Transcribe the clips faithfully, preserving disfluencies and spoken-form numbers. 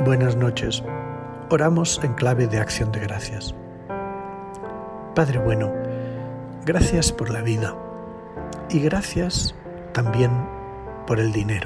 Buenas noches. Oramos en clave de acción de gracias. Padre bueno, gracias por la vida y gracias también por el dinero.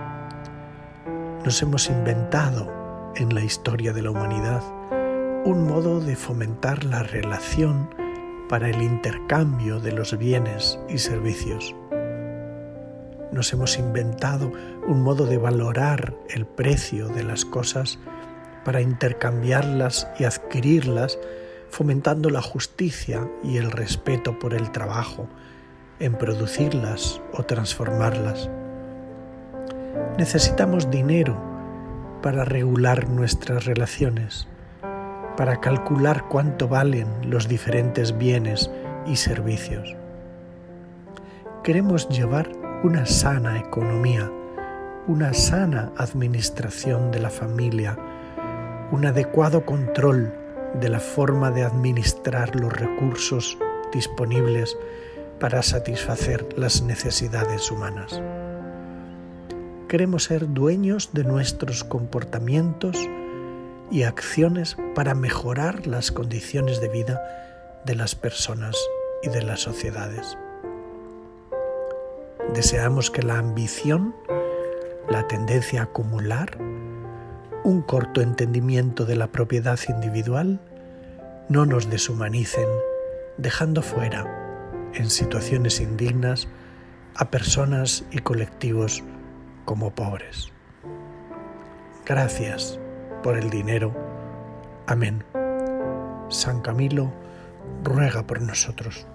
Nos hemos inventado en la historia de la humanidad un modo de fomentar la relación para el intercambio de los bienes y servicios. Nos hemos inventado un modo de valorar el precio de las cosas para intercambiarlas y adquirirlas, fomentando la justicia y el respeto por el trabajo en producirlas o transformarlas. Necesitamos dinero para regular nuestras relaciones, para calcular cuánto valen los diferentes bienes y servicios. Queremos llevar una sana economía, una sana administración de la familia, un adecuado control de la forma de administrar los recursos disponibles para satisfacer las necesidades humanas. Queremos ser dueños de nuestros comportamientos y acciones para mejorar las condiciones de vida de las personas y de las sociedades. Deseamos que la ambición, la tendencia a acumular, un corto entendimiento de la propiedad individual no nos deshumanicen, dejando fuera, en situaciones indignas, a personas y colectivos como pobres. Gracias por el dinero. Amén. San Camilo ruega por nosotros.